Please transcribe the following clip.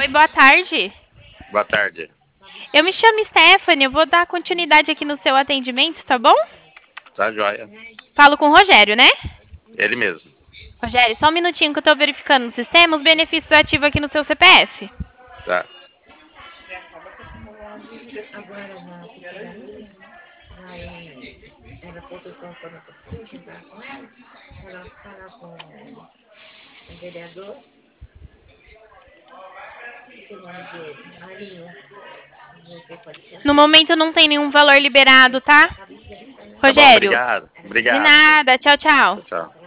Oi, boa tarde. Boa tarde. Eu me chamo Stephanie, eu vou dar continuidade aqui no seu atendimento, tá bom? Tá joia? Falo com o Rogério, né? Ele mesmo. Rogério, só um minutinho que eu tô verificando no sistema os benefícios ativos aqui no seu CPF. Tá. Agora na pizzaria, ela postou quando eu fui jantar com ela fala com o vereador, que o nome dele, Marinho, você pode ser. No momento não tem nenhum valor liberado, tá? Tá bom, Rogério, obrigado. de Obrigado. nada. Tchau, tchau. Tchau, tchau.